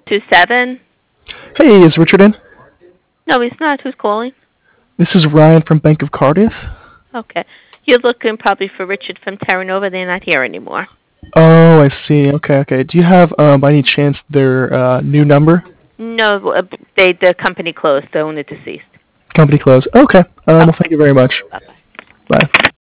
627. Hey, is Richard in? No, he's not. Who's calling? This is Ryan from Bank of Cardiff. Okay. You're looking probably for Richard from Terra Nova. They're not here anymore. Oh, I see. Okay. Do you have, by any chance, their new number? No, the company closed. The owner deceased. Company closed. Okay. Well, Okay. thank you very much. Bye-bye. Bye.